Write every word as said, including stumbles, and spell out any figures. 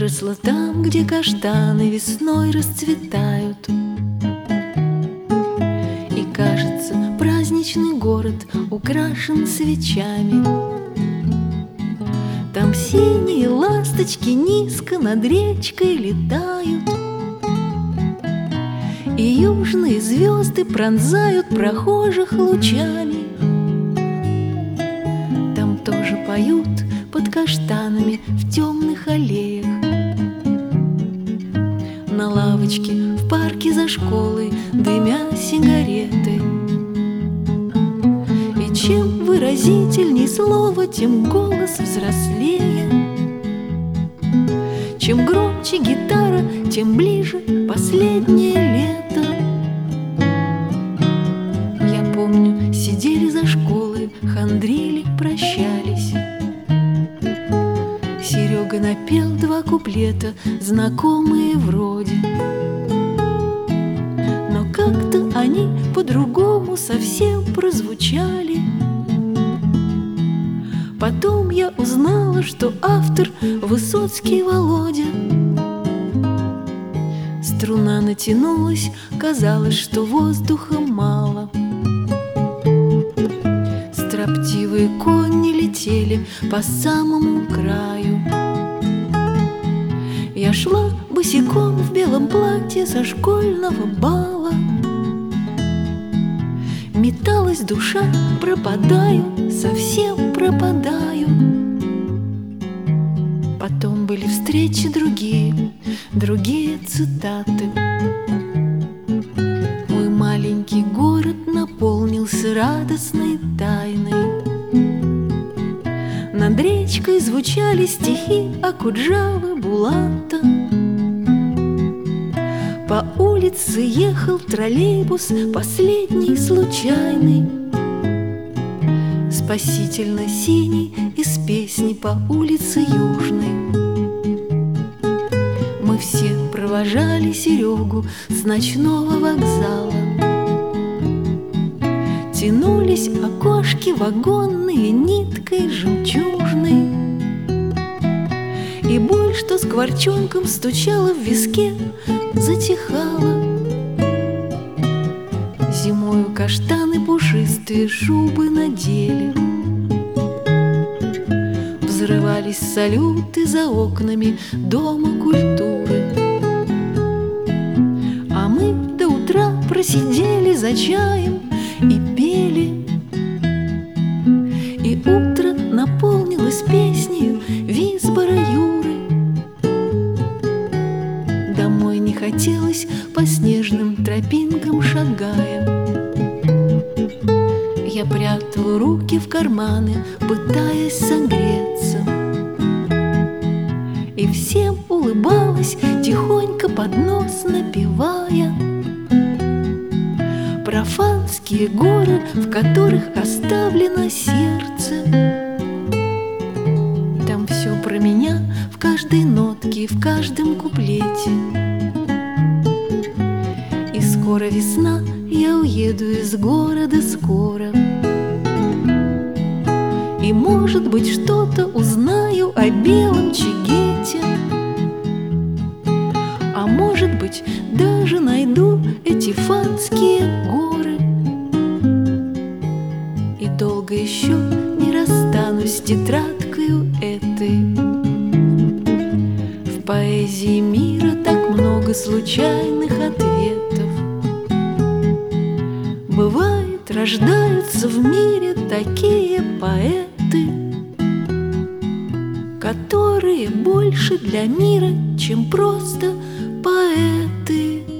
Выросла там, где каштаны весной расцветают, и кажется, праздничный город украшен свечами. Там синие ласточки низко над речкой летают, и южные звезды пронзают прохожих лучами. Там тоже поют под каштанами в темных аллеях. На лавочке в парке за школой дымя сигареты. И чем выразительней слово, тем голос взрослее. Чем громче гитара, тем ближе последнее лето. Я помню, сидели за школой, хандрили, прощались. Серега напел два куплета, знакомые вроде, но как-то они по-другому совсем прозвучали. Потом я узнала, что автор Высоцкий Володя. Струна натянулась, казалось, что воздуха мало. Строптивые кони летели по самому краю. Я шла босиком в белом платье со школьного бала. Металась душа, пропадаю, совсем пропадаю. Потом были встречи другие, другие цитаты. Мой маленький город наполнился радостной тайной. Над речкой звучали стихи Окуджавы Булата. По улице ехал троллейбус, последний случайный, спасительно синий, из песни по улице Южной. Мы все провожали Серегу с ночного вокзала. Тянулись окошки вагонные ниткой жемчужной, и боль, что скворчонком стучала в виске, затихала. Зимою каштаны пушистые шубы надели. Взрывались салюты за окнами Дома культуры. А мы до утра просидели за чаем и пели. И утро наполнилось песнею Визбора Юры. Домой не хотелось по снежным тропинкам шагая. Я прятала руки в карманы, пытаясь согреться, и всем улыбалась, тихонько под нос напевая профанские горы, в которых оставлено сердце. Там все про меня в каждой нотке, в каждом куплете. И скоро весна, я уеду из города скоро. И, может быть, что-то узнаю о белом Чигете. А может быть, даже найду эти фанские горы. И долго еще не расстанусь с тетрадкою этой. В поэзии мира так много случайных ответов. Бывает, рождаются в мире такие поэты, которые больше для мира, чем просто поэты.